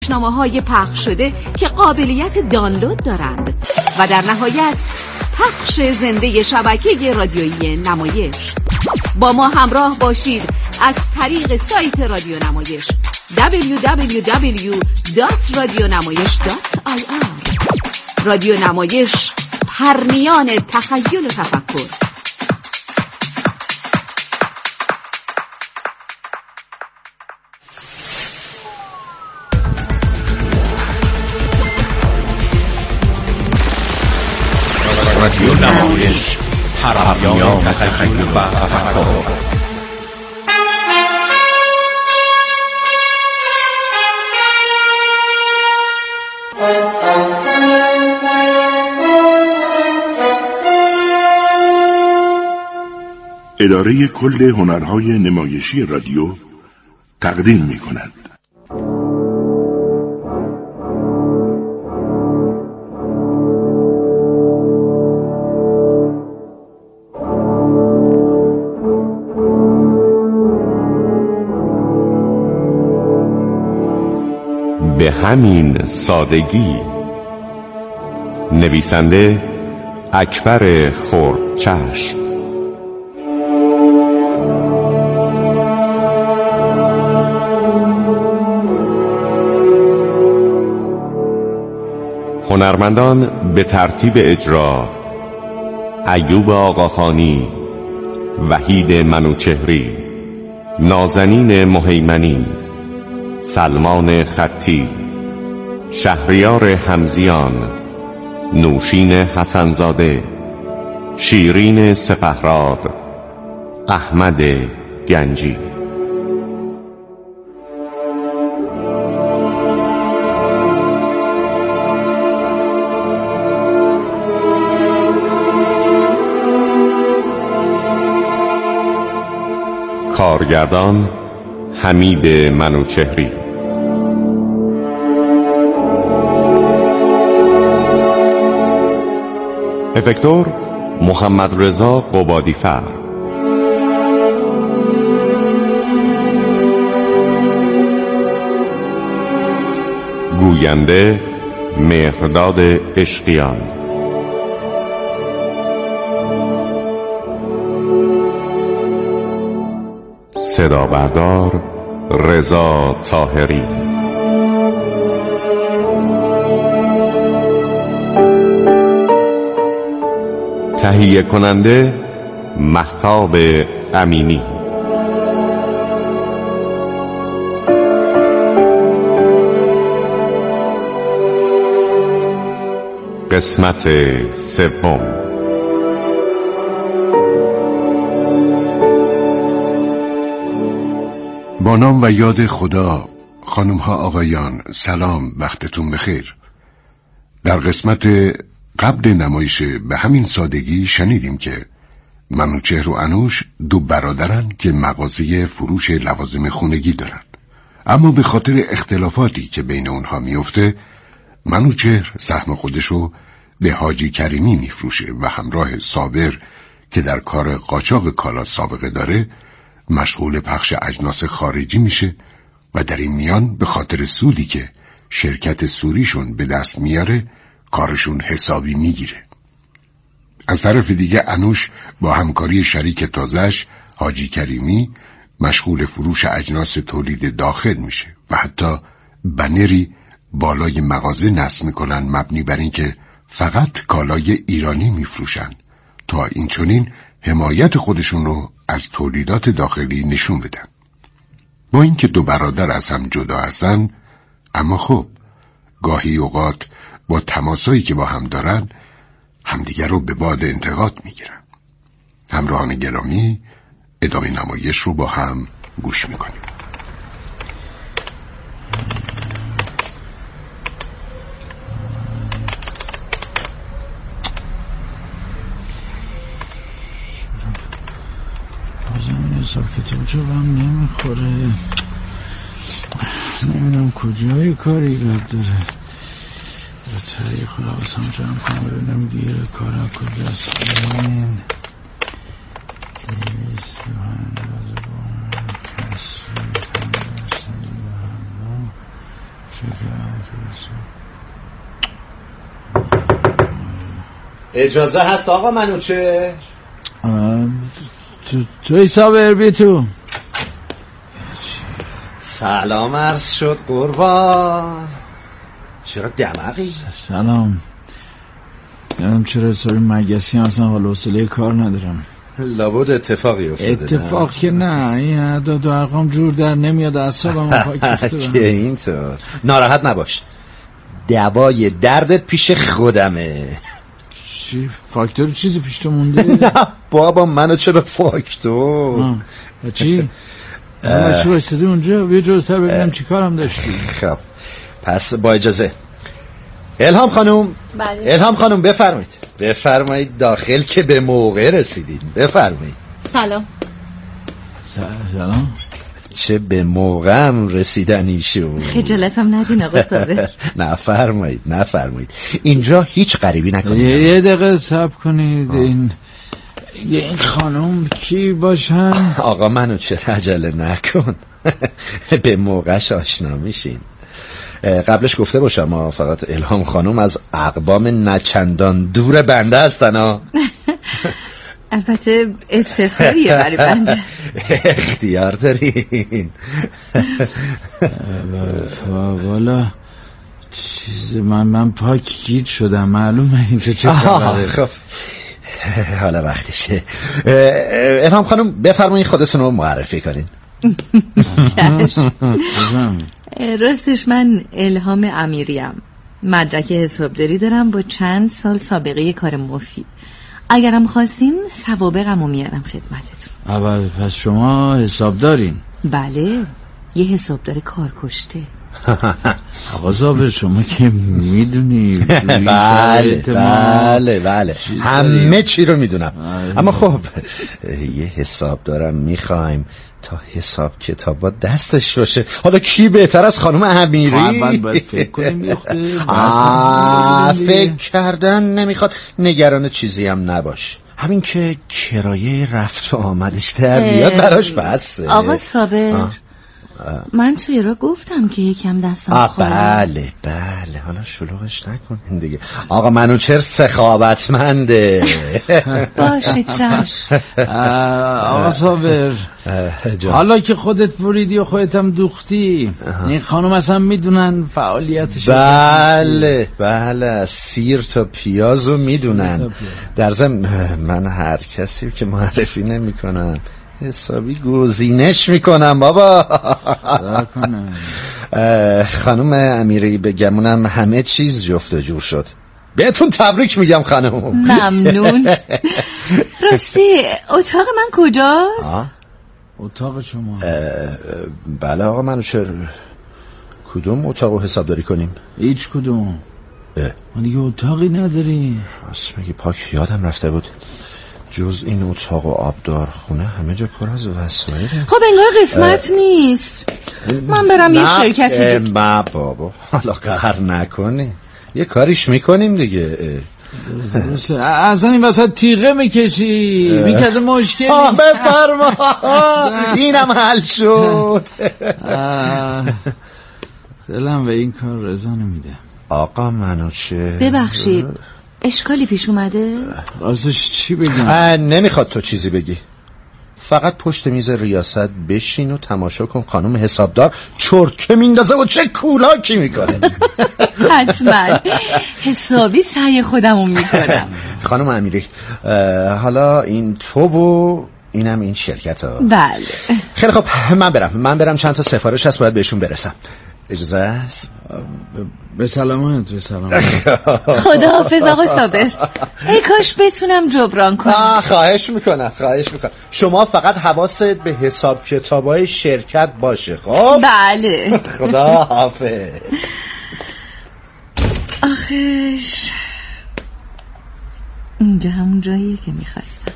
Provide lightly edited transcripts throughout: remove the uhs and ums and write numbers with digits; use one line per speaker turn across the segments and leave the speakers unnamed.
نامه‌های پخش شده که قابلیت دانلود دارند و در نهایت پخش زنده شبکه رادیویی نمایش. با ما همراه باشید از طریق سایت رادیو نمایش www.radionamayesh.ir. رادیو نمایش، پرنیان تخیل و تفکر.
رادیو نمایش، پرنیان تخیل و تفکر.
اداره کل هنرهای نمایشی رادیو تقدیم می‌کند.
به همین سادگی. نویسنده اکبر خردچشم. هنرمندان به ترتیب اجرا: ایوب آقاخانی، وحید منوچهری، نازنین مهیمنی، سلمان خطی، شهریار حمزیان، نوشین حسنزاده، شیرین سپهراد، احمد گنجی. کارگردان حمید منوچهری. افکتور محمد رضا قبادی‌فر. گوینده مهرداد عشقیان. صدا بردار رضا طاهری. تهیه کننده مهتاب امینی. قسمت سوم.
با نام و یاد خدا. خانم ها آقایان، سلام، وقتتون بخیر. در قسمت قبل نمایش به همین سادگی شنیدیم که منوچهر و انوش دو برادرن که مغازه فروش لوازم خونگی دارن، اما به خاطر اختلافاتی که بین اونها میفته منوچهر سهم خودشو به حاجی کریمی میفروشه و همراه صابر که در کار قاچاق کالا سابقه داره مشغول پخش اجناس خارجی میشه و در این میان به خاطر سودی که شرکت سوریشون به دست میاره کارشون حسابی میگیره. از طرف دیگه انوش با همکاری شریک تازه‌اش حاجی کریمی مشغول فروش اجناس تولید داخل میشه و حتی بنری بالای مغازه نصب میکنن مبنی بر این که فقط کالای ایرانی میفروشن تا این چنین حمایت خودشون رو از تولیدات داخلی نشون بدن. با اینکه دو برادر از هم جدا هستن، اما خب گاهی اوقات با تماسایی که با هم دارن همدیگر رو به باد انتقاد میگیرن. همراهان گرامی، ادامه نمایش رو با هم گوش میکنیم.
حساب کتاب جوابم نمیخوره. نمیدونم کجای کار ایراد داره. بهتره خلاصم جمع کنم ببینم گیر کارم کجاست. این
اجازه هست آقا منوچهر؟
توی صابر بی تو.
سلام عرض شد قربان. چرا دماغی؟
سلام. یادم چرا حسابی مگسی اصلا حال حوصله کار ندارم.
لابد اتفاقی افتاده.
اتفاق که نه، این اعداد و ارقام جور در نمیاد، اعصابم پاک ریخته.
که اینطور ناراحت نباش، دوای دردت پیش خودمه.
چی؟ فاکتور چیزی پیش تو مونده؟
نه بابا، منو چرا فاکتور؟
چی؟ چی بایستدی اونجا؟ بیا جلوتر ببینم چی کارم داشتی.
خب پس با اجازه الهام خانم.
بله.
الهام خانم بفرمایید داخل که به موقع رسیدید. بفرمایید.
سلام.
سلام.
چه به موقعم رسیدنی شد.
خجالتم ندین آقا صابر.
نفرمایید اینجا هیچ غریبی نکنید.
یه دقیقه صبر کنید. این خانم کی باشن؟
آقا منو چرا عجله نکن. به موقعش آشنا میشین. قبلش گفته باشم فقط الهام خانم از اقوام نچندان دور بنده هستن ها.
البته افتخاریه برای بنده.
اختیار دارین.
والا چیز من پاک گیج شدم. معلومه اینجا چه خبره.
خب حالا وقتشه. الهام خانم بفرمایید خودتون رو معرفی کنین.
چشم. راستش من الهام امیریم، مدرک حسابداری دارم با چند سال سابقه کار مفید. اگرم خواستین سوابقمو میارم خدمتتون.
اول پس شما حسابدارین؟
بله، یه حسابدار کار کشته.
آقا صابر شما که میدونی.
بله همه چی رو میدونم. اما خب یه حساب دارم میخوایم تا حساب کتابا دستش باشه. حالا کی بهتر از خانم امیری؟
اول باید فکر کنیم.
فکر کردن نمیخواد. نگران چیزی هم نباش، همین که کرایه رفت و آمدش در بیاد براش بسه.
آقا صابر من توی را گفتم که یکم دستم
بله حالا شلوغش نکنین دیگه. آقا منوچهر سخاوتمنده.
باشه چشم.
آقا صابر حالا که خودت بریدی و خودت هم دوختی، این خانم اصلا میدونن فعالیتش؟
بله سیر تا پیازو میدونن. در ضمن من هر کسی که معرفی نمی کنم حسابی گزینش میکنم بابا. خانم امیری بگمونم همه چیز جفت و جور شد. بهتون تبریک میگم خانم.
ممنون. راستی اتاق من کجاست؟
اتاق شما؟
بله آقا منوچهر، کدوم اتاقو حسابداری کنیم؟
هیچ کدوم. ما دیگه اتاقی نداریم.
راست میگی، پاک یادم رفته بود. جز این اتاق و آبدار خونه همه جا پر از وسایل.
خب انگار قسمت نیست. من برم یه شرکتی.
نه بابا حالا قهر نکنی، یه کاریش میکنیم دیگه.
اصلا این وسط تیغه میکشی میکشه مشکلی.
بفرما. اینم حل شد.
دلم به این کار رضا نمیده.
آقا منوچهر
ببخشید اشکالی پیش اومده؟
راستش چی بگم؟
نمیخواد تو چیزی بگی، فقط پشت میز ریاست بشین و تماشا کن خانم حسابدار چرکه میندازه و چه کولاکی میکنه.
حتما حسابی سعی خودمون میکنم.
خانم امیری حالا این تو و اینم این شرکت ها.
بله
خیلی خب من برم چند تا سفارش هست باید بهشون برسم. اجازه است؟
به سلامت.
خداحافظ آقا صابر. ای کاش بتونم جبران کنم.
خواهش میکنم. شما فقط حواست به حساب کتابای شرکت باشه. خب
بله.
خداحافظ.
آخش اینجا همون جاییه که میخواستم.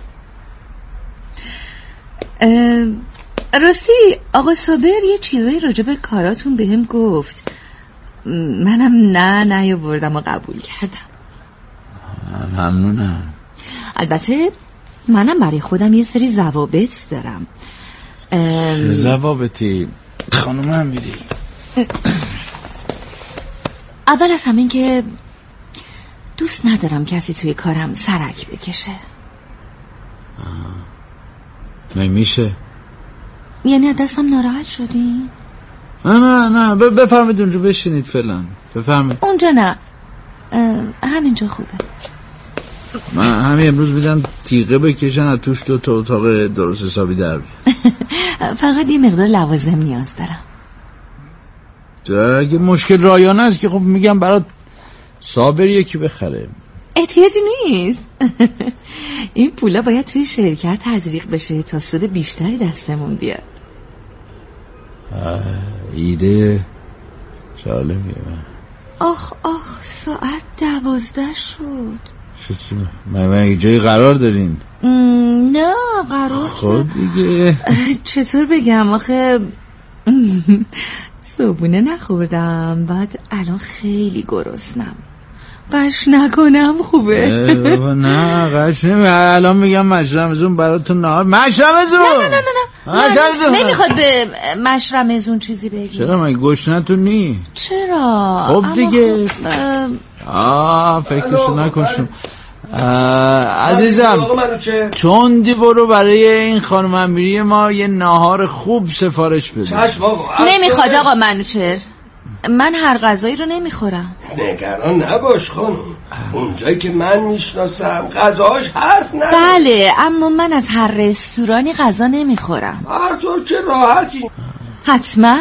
راستی آقا صابر یه چیزایی راجع به کاراتون بهم گفت، منم نیاوردم و قبول کردم.
ممنونم.
البته منم برای خودم یه سری ضوابط دارم.
ضوابطی خانم امیری؟
اول از همین که دوست ندارم کسی توی کارم سرک بکشه.
میشه؟
یعنی از دستم ناراحت شدی؟
نه بفرمید اونجا بشینید فعلا. بفرمید.
اونجا نه، همینجا خوبه.
من همین امروز میدم تیغه بکشن از توش 2 تا اتاق درست حسابی در بیاد.
فقط یه مقدار لوازم نیاز دارم.
اگه مشکل رایانه است که خب میگم برات صابر یکی بخره.
احتیاجی نیست. این پولا باید توی شرکت تزریق بشه تا سود بیشتری دستمون بیاد.
ایده جالبیه.
آخ ساعت 12 شد.
من جایی قرار دارین؟
نه قرار
خود دیگه.
چطور بگم آخه صبحونه نخوردم، بعد الان خیلی گرسنم. قش نکنم خوبه؟
نه قش نمی. الان میگم مشرمزون براتون نهار. مشرمزون
نه نمیخواد به مشرمزون چیزی بگی.
چرا من گشنتون نی؟
چرا؟
خب دیگه فکرشو نکنشم. عزیزم چوندی برو برای این خانم امیری ما یه نهار خوب سفارش بده.
نمیخواد آقا منوچهر، من هر غذایی رو نمیخورم.
نگران نباش خانم، اونجایی که من میشناسم غذاش حرف نداره.
بله، اما من از هر رستورانی غذا نمیخورم.
هر طور که راحتی.
حتما.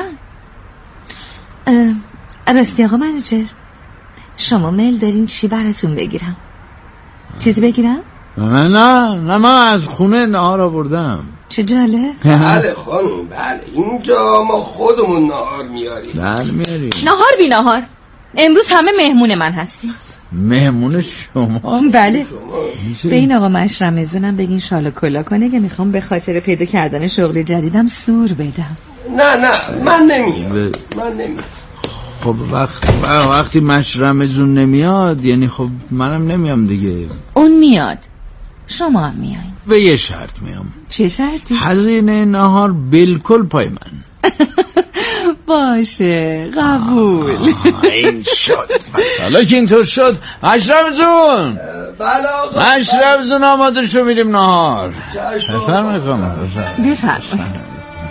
راستی آقا منوچهر، شما میل دارین چی براتون بگیرم؟ چیزی بگیرم؟
نه من از خونه نهار آوردم.
چه جالب.
بله خانم، بله اینجا ما خودمون نهار میاریم.
بله میاریم.
نهار بی نهار. امروز همه مهمون من هستی.
مهمون شما؟
بله. به این آقا مشرمزونم بگین شالا کلا کنه که میخوام به خاطر پیدا کردن شغل جدیدم سور بدم.
نه من نمیام.
خب وقتی مشرمزون نمیاد یعنی خب منم نمیام دیگه.
اون میاد، شما هم میایین.
به یه شرط میام.
چه شرطی؟
هزینه نهار بالکل پای من.
باشه قبول.
این شد. حالا که اینطور شد مشرمزون.
بله آقا.
مشرمزون آماده شو میریم نهار. بفرمایید خانم.
بفرمایید.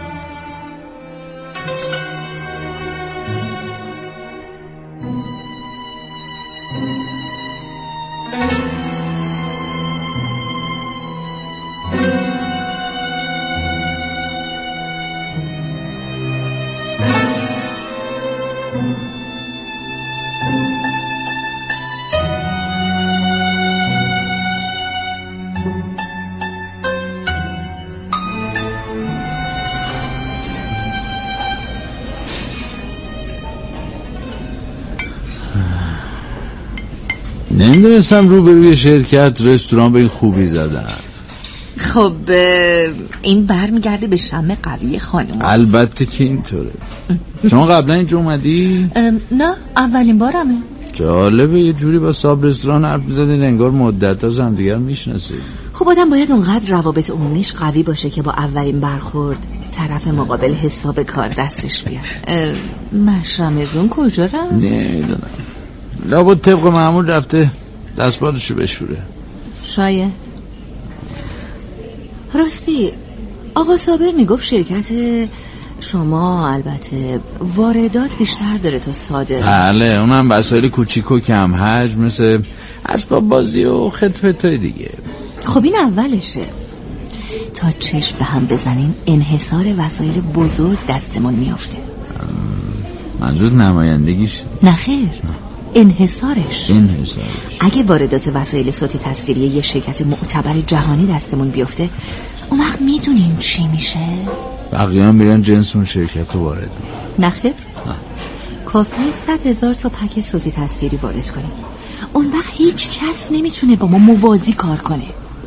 نمیدونستم روبروی شرکت رستوران به این خوبی زدن.
خب این برمیگرده به شم قوی خانم.
البته که اینطوره. شما قبلا اینجا اومدی؟
نه اولین بارمه.
جالبه، یه جوری با صاحب رستوران حرف می‌زدین انگار مدت از هم دیگر میشناسید.
خب آدم باید اونقدر روابط عمومیش قوی باشه که با اولین برخورد طرف مقابل حساب کار دستش بیاد. مشرمزون کجا رفت؟
نمیدونم، لابد طبق معمول رفته دستبالشو بشوره.
شاید. راستی آقا صابر میگفت شرکت شما البته واردات بیشتر داره تا صادر.
بله، اونم وسایل کوچیک و کم حجم مثل اسباب بازی و خدمتای دیگه.
خب این اولشه. تا چشم به هم بزنین انحصار وسایل بزرگ دستمون میافته.
منظور نمایندگیش؟
نه خیر، انحصارش. اگه واردات وسایل صوتی تصویری یه شرکت معتبر جهانی دستمون بیفته، اون وقت میدونین چی میشه؟
بقیه هم میرن جنس اون شرکت رو وارد.
نه خیر، کافیه 100,000 تا پک صوتی تصویری وارد کنیم. اون وقت هیچ کس نمیتونه با ما موازی کار کنه.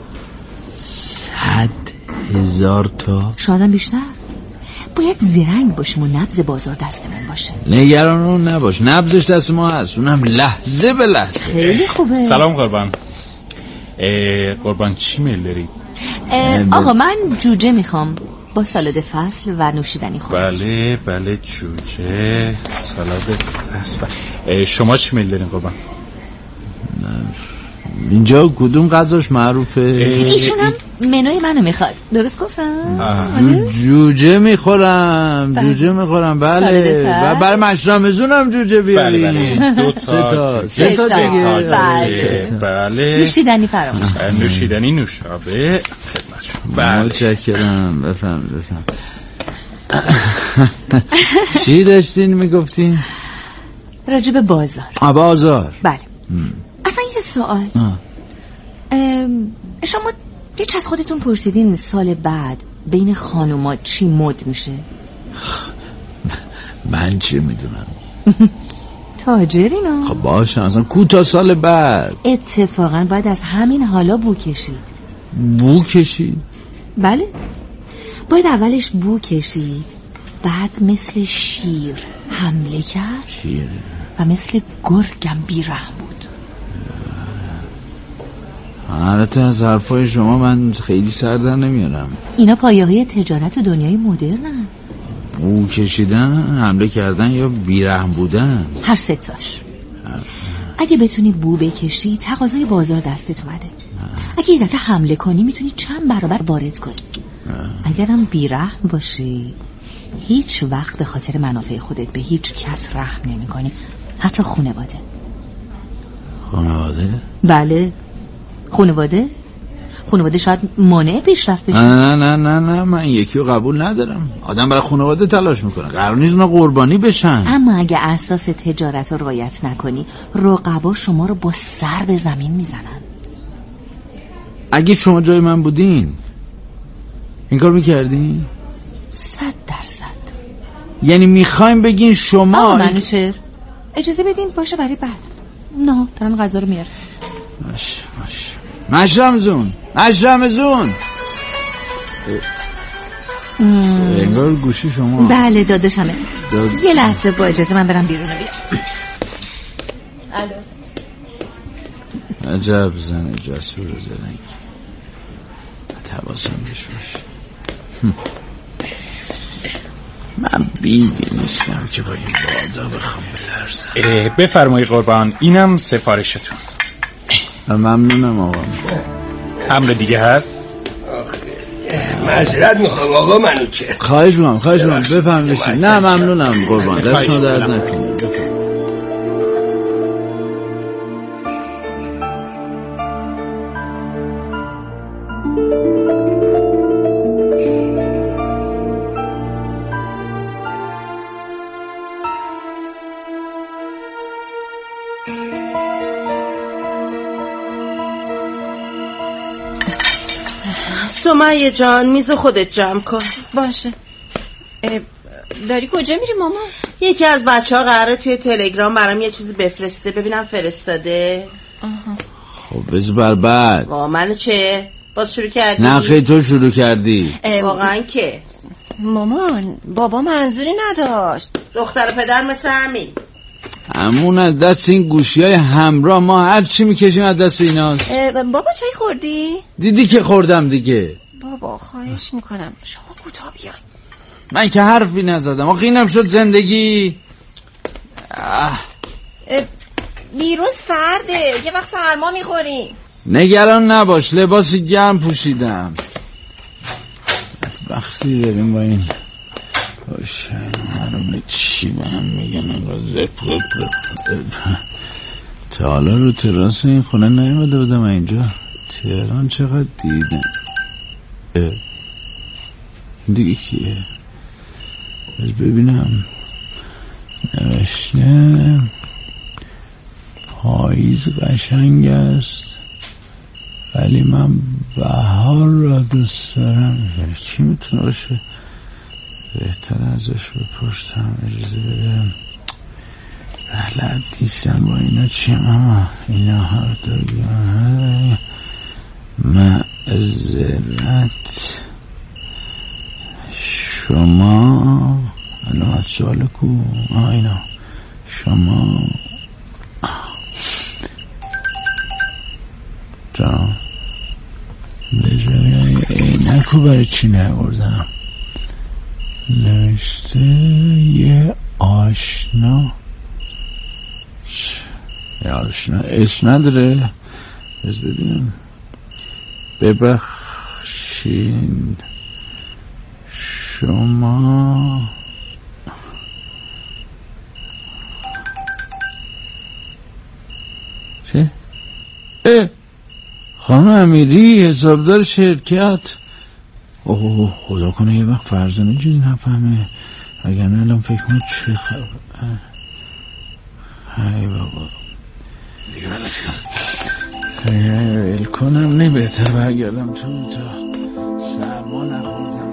100,000 تا؟
شاید بیشتر. باید زرنگ باشیم و نبض بازار دستمون باشه.
نگران اون نباش، نبضش دست ما هست، اونم لحظه به لحظه.
خیلی خوبه.
سلام قربان. قربان چی میل دارید؟
آقا من جوجه میخوام. با سالاد فصل و نوشیدنی خورد.
بله جوجه سالاد فصل. شما چی میل دارین قربان؟ اینجا کدوم غذاش معروفه؟
ایشون هم منوی منو میخواد. درست گفتم؟
جوجه میخورم. بله. و برای مشرمزونم جوجه بیارین.
بله.
سه تا دیگه.
بله. نوشیدنی فراموش.
نوشیدنی نوشابه خدمت شما. متشکرم. بفهم. چی داشتین میگفتین؟
راجع به بازار.
بازار.
بله. اصلا یه سوال. شما هیچ از خودتون پرسیدین سال بعد بین خانوما چی مد میشه؟
من چی میدونم؟
تاجرینا.
خب باشه اصلا کوتا سال بعد
اتفاقا باید از همین حالا بو کشید.
بو کشید؟
بله، باید اولش بو کشید، بعد مثل شیر حمله کرد.
شیر
و مثل گرگم بیرحم بود.
البته از حرفای شما من خیلی سر در نمیارم.
اینا پایه‌های تجارت و دنیای مدرنن.
بو کشیدن، حمله کردن یا بیرحم بودن؟
هر سه تاش. اگه بتونی بو بکشی تقاضای بازار دستت اومده. اگه یه دفعه حمله کنی میتونی چند برابر وارد کنی. اگرم بیرحم باشی هیچ وقت به خاطر منافع خودت به هیچ کس رحم نمی کنی، حتی خانواده.
خانواده؟
بله، خانواده شاید مانع پیشرفت بشه.
نه من یکی رو قبول ندارم. آدم برای خانواده تلاش میکنه، قرار نیست اونا قربانی بشن.
اما اگه اساس تجارت رو رعایت نکنی رقبا شما رو با سر به زمین میزنن.
اگه شما جای من بودین این کار میکردین؟
100%.
یعنی میخوایم بگین شما
منوچهر اجازه بدین باشه برای بعد. نه دارن غذا رو میاره.
باشه مشرمزون انگار گوشی شما.
بله داداشمه. یه لحظه با اجازه من برم بیرون بیارم. الو.
عجب زن جسور زرنگ. حواسم بهش باشه. من بیدی نیستم که با این بادا بخوام بلرزم. بفرمایی قربان، اینم سفارشتون. ممنونم آقا. امر دیگه هست؟
معذرت میخوام آقا منوچهر.
خواهش میکنم بفرمایید. نه ممنونم قربان، دستتون درد نکنه.
سمیه جان میز خودت جمع کن.
باشه. داری کجا میری ماما؟
یکی از بچه ها قراره توی تلگرام برام یه چیزی بفرسته، ببینم فرستاده.
خب بذار بعد.
منو چه؟ باز شروع کردی؟
نه خیلی تو شروع کردی.
واقعا که
مامان بابا منظوری نداشت.
دختر پدر مثل همین.
همون از دست این گوشی‌های همراه ما هر چی میکشیم از دست ایناست.
بابا چای خوردی؟
دیدی که خوردم دیگه.
بابا خواهش میکنم شما کوتاه بیاین.
من که حرفی نزدم. آخه اینم شد زندگی.
بیرون سرده، یه وقت سرما میخوری.
نگران نباش، لباسی گرم پوشیدم. وقتی داریم با این باشه هرونه چی به هم میگن. تا حالا رو تراس این خونه نیومده بودم اینجا. تهران چقدر دیدم. دیگه کیه؟ بس ببینم. نوشته پاییز قشنگ است ولی من بهار را دوست دارم. یعنی چی میتونه باشه؟ بهتر ازش بپرسم. اجازه بده. بلد نیستم با اینا چی. اینا هر داگه معذرت. شما علامت سوال کو. اینا شما جا بذاری اینکو برای چی نبردم.
نوشته یه آشنا. یه آشنا اسم نداره؟ بس ببینم. ببخشین شما چه؟ خانم امیری حسابدار شرکت. اوه خدا کنه یه وقت فرزانه چیزی نفهمه، اگر نه الان فکر کنه چه خبر. ای بابا ول کنم، نه بهتر برگردم تو تا سرما نخوردم.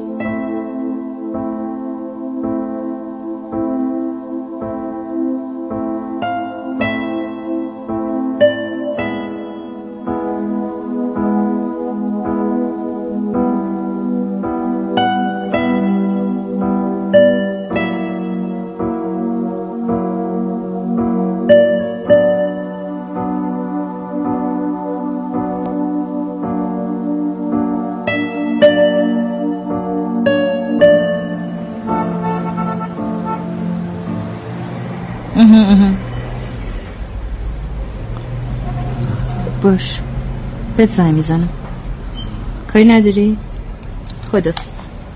باش بهت زنگ میزنم. کاری نداری؟ خدافظ.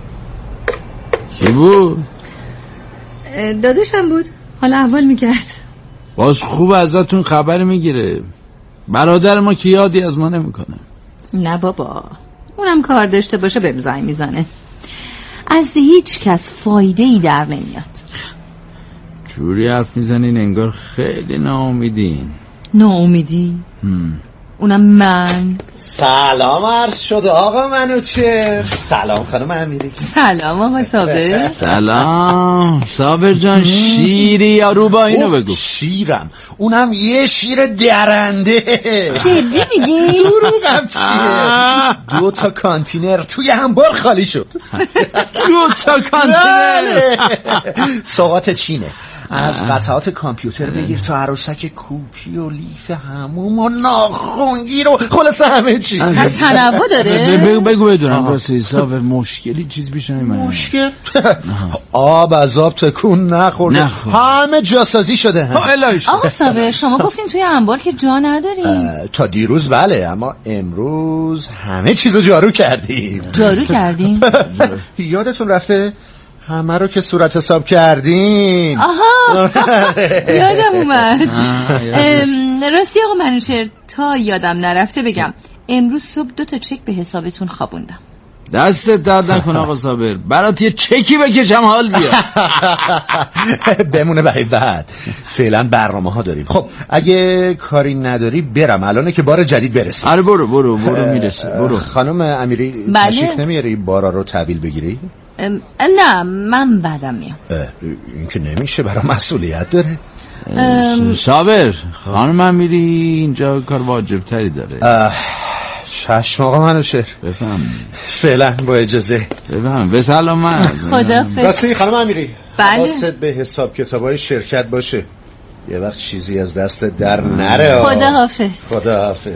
کی بود؟
داداشم بود، حالا احوال میکرد.
باز خوب ازتون خبر میگیره. برادر ما که یادی از ما نمیکنه.
نه بابا، اونم کار داشته باشه بهم زنگ میزنه. از هیچ کس فایده ای در نمیاد.
جوری حرف میزنین انگار خیلی ناامیدین.
ناامیدی؟ اونم من.
سلام عرض شده آقا منوچهر. سلام خانم امیری.
سلام آقا صابر.
سلام صابر جان. شیری یا رو با اینو بگو.
شیرم، اونم یه شیر درنده.
جدی میگی؟
دروغم چیه؟ 2 تا کانتینر توی انبار خالی شد.
2 تا کانتینر
سوغات چینه. از قطعات کامپیوتر بگیر تا عروسک کوپی و لیف هموم و ناخونگیر و خلاصه همه چی.
پس تنوع داره؟
بگو بدونم راستی صابر مشکلی چیز پیش نمیاد؟
مشکل؟ آب از آب تکون نخورده، همه جاسازی شده.
آقا صابر شما گفتین توی انبار که جا نداریم.
تا دیروز بله، اما امروز همه چیزو جارو کردیم.
جارو کردیم؟
یادتون رفته همه رو که صورت حساب کردین.
آها یادم اومد. راستی آقا منوچهر تا یادم نرفته بگم امروز صبح 2 تا چک به حسابتون خوابوندم.
دستت درد نکن آقا صابر، برات یه چکی بکشم حال بیا.
بمونه برای بعد، فعلا برنامه ها داریم. خب اگه کاری نداری برم، الانه که بار جدید برسیم.
آره برو میرسه. برو.
خانم امیری تشریف نمیاری بارا رو تحویل بگیری؟
نه من بعدم میام.
این که نمیشه، برای مسئولیت داره.
صابر خانم امیری اینجا کار واجب تری داره.
چشم آقا منوچهر.
بفهم.
فعلا با اجازه.
بفهم. به سلامت.
خدافظ.
راستی خانم امیری
بله.
حواست به حساب کتابای شرکت باشه، یه وقت چیزی از دست در نره. خداحافظ.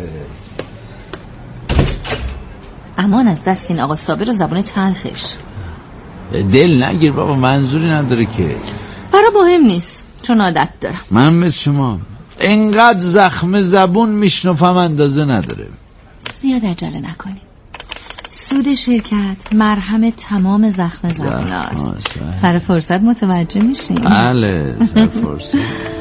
امان از دست این آقا صابر و زبان تلخش.
دل نگیر بابا، منظوری نداره که.
برا مهم نیست چون عادت دارم.
من مثل شما اینقدر زخم زبون میشنفم اندازه نداره.
زیاد عجله نکنیم. سود شرکت مرهم تمام زخم زبون است. سر فرصت متوجه میشیم.
بله سر فرصت.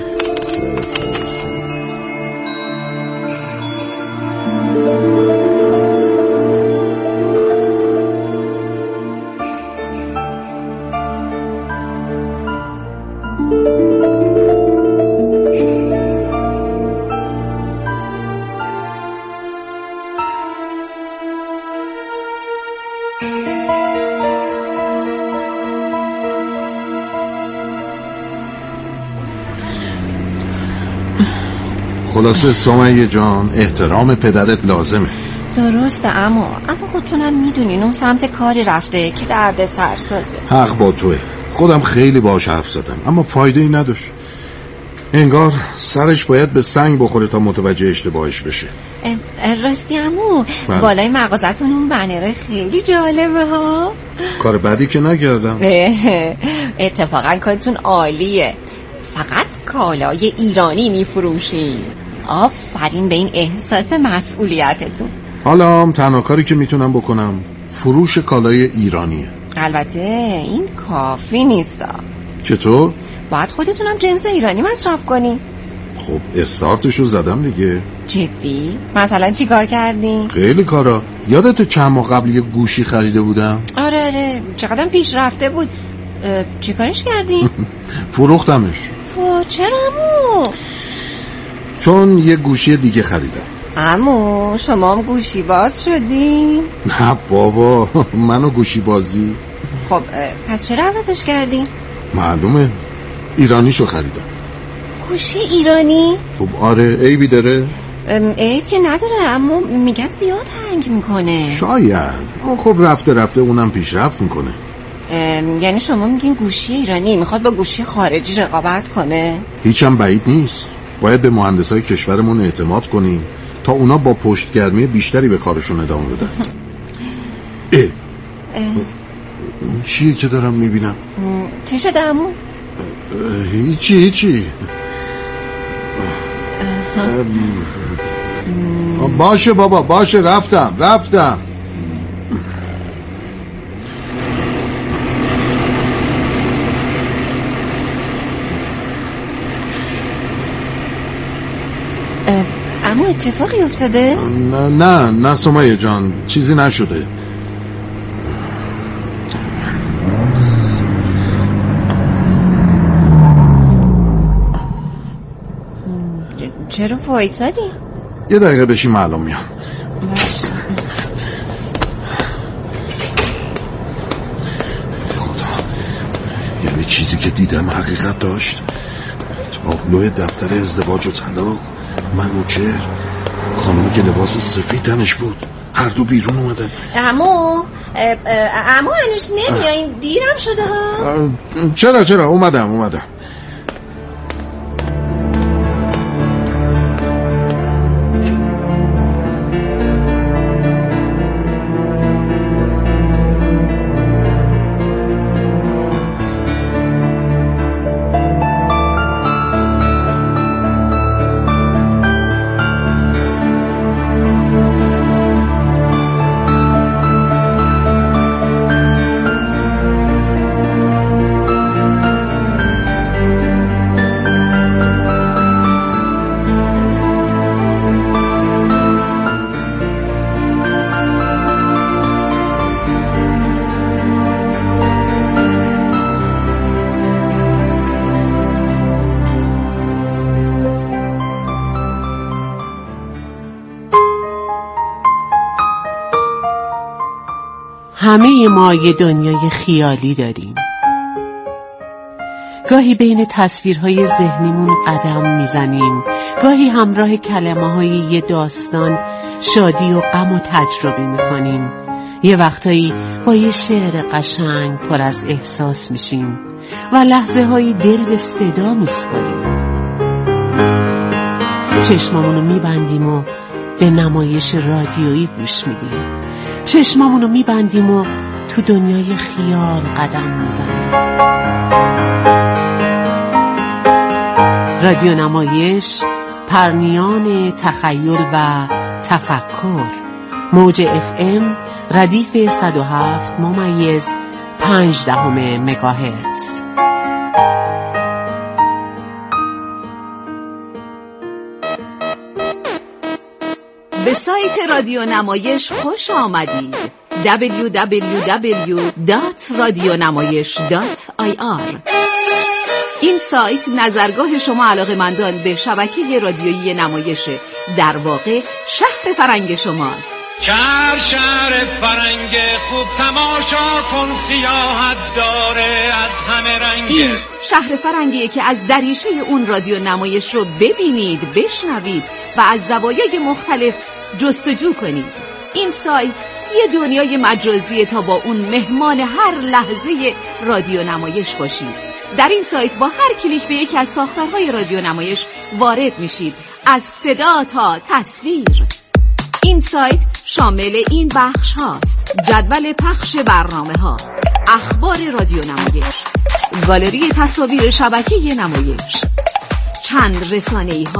خلاصه سمیه جان، احترام پدرت لازمه.
درسته اما خودتونم میدونین اون سمت کاری رفته که درد سر سازه.
حق با توه، خودم خیلی باهاش حرف زدم اما فایده ای نداشت.
انگار سرش باید به سنگ بخوره تا متوجه اشتباهش بشه.
راستی عمو، بالای مغازتون اون بنره خیلی جالبه ها.
کار بدی که نکردم.
اتفاقا کارتون عالیه. فقط کالای ایرانی میفروشین. آفرین به این احساس مسئولیتتون.
حالا هم تنها کاری که میتونم بکنم فروش کالای ایرانیه.
البته این کافی نیست.
چطور؟
باید خودتونم جنس ایرانی مصرف کنی.
خب استارتشو زدم دیگه.
جدی؟ مثلا چی کار کردین؟
خیلی کارا. یادت چند ماه قبل یه گوشی خریده بودم؟
آره چقدر پیش رفته بود. چی کارش کردین؟
فروختمش.
چرا عمو؟
چون یه گوشی دیگه خریدم.
عمو شما هم گوشی باز شدین؟
نه بابا، منو گوشی بازی.
خب پس چرا عوضش کردین؟
معلومه، ایرانیشو خریدم.
گوشی ایرانی؟
خب آره، عیبی داره؟
عیب که نداره، اما میگن زیاد هنگ میکنه.
شاید، خب رفته اونم پیشرفت میکنه.
یعنی شما میگین گوشی ایرانی میخواد با گوشی خارجی رقابت کنه؟
هیچم بعید نیست. باید به مهندسای کشورمون اعتماد کنیم تا اونا با پشتگرمی بیشتری به کارشون ادامه بدن. چیه که دارم میبینم؟
چی شده عمو؟
هیچی. باشه بابا، باشه، رفتم.
عمو اتفاقی افتاده؟
نه سمیه جان، چیزی نشده.
چرا وایسادی؟
یه دقیقه بشی معلوم میام. خدا، یعنی چیزی که دیدم حقیقت داشت. تابلو دفتر ازدواج و طلاق، منوچهر، خانومی که لباس سفید تنش بود، هر دو بیرون اومدن.
عمو هنوز نمیایین؟ دیرم شده ها.
چرا اومدم.
همه ما یه دنیای خیالی داریم. گاهی بین تصویرهای ذهنیمون قدم میزنیم، گاهی همراه کلمه‌های یه داستان شادی و غم و تجربه میکنیم. یه وقتایی با یه شعر قشنگ پر از احساس میشیم و لحظه هایی دل به صدا میسپاریم. چشمامونو میبندیم و به نمایش رادیویی گوش میدیم. چشمامونو میبندیم و تو دنیای خیال قدم میزنیم. رادیو نمایش، پرنیان تخیل و تفکر. موج FM ردیف 107.5 مگاهرتز.
به سایت رادیو نمایش خوش آمدید. www.radionamayesh.ir. این سایت نظرگاه شما علاقه‌مندان به شبکه رادیویی نمایشه. در واقع شهر فرنگ شماست.
شهر فرنگ خوب، تماشا کن سیاحت داره از همه رنگ.
این شهر فرنگیه که از دریچه اون رادیو نمایش رو ببینید، بشنوید و از زوایای مختلف جستجو کنید. این سایت یه دنیای مجازیه تا با اون مهمان هر لحظه رادیو نمایش باشید. در این سایت با هر کلیک به یکی از ساختارهای رادیو نمایش وارد میشید، از صدا تا تصویر. این سایت شامل این بخش هاست: جدول پخش برنامه ها، اخبار رادیو نمایش، گالری تصاویر شبکه نمایش، چند رسانه‌ای ها